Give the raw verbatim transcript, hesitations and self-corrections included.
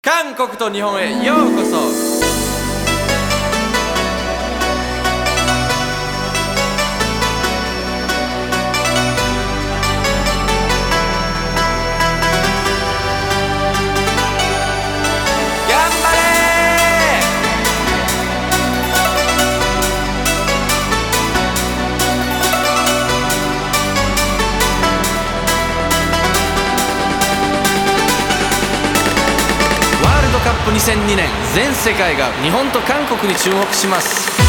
韓国と日本へようこそ。カップにせんにねん、全世界が日本と韓国に注目します。